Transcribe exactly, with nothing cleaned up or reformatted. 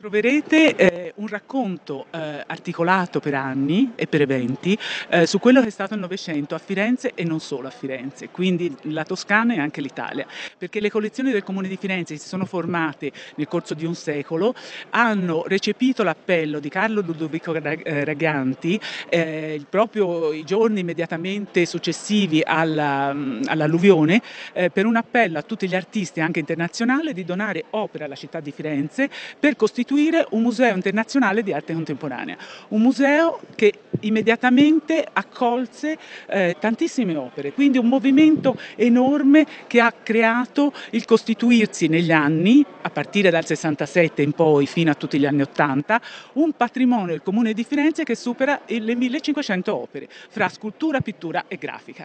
Troverete eh, un racconto eh, articolato per anni e per eventi eh, su quello che è stato il Novecento a Firenze e non solo a Firenze, quindi la Toscana e anche l'Italia, perché le collezioni del Comune di Firenze, che si sono formate nel corso di un secolo, hanno recepito l'appello di Carlo Ludovico Raganti eh, proprio i giorni immediatamente successivi alla, all'alluvione eh, per un appello a tutti gli artisti anche internazionali di donare opere alla città di Firenze per costituire un museo internazionale di arte contemporanea, un museo che immediatamente accolse eh, tantissime opere, quindi un movimento enorme che ha creato il costituirsi negli anni, a partire dal sessantasette in poi fino a tutti gli anni ottanta, un patrimonio del Comune di Firenze che supera le millecinquecento opere, fra scultura, pittura e grafica.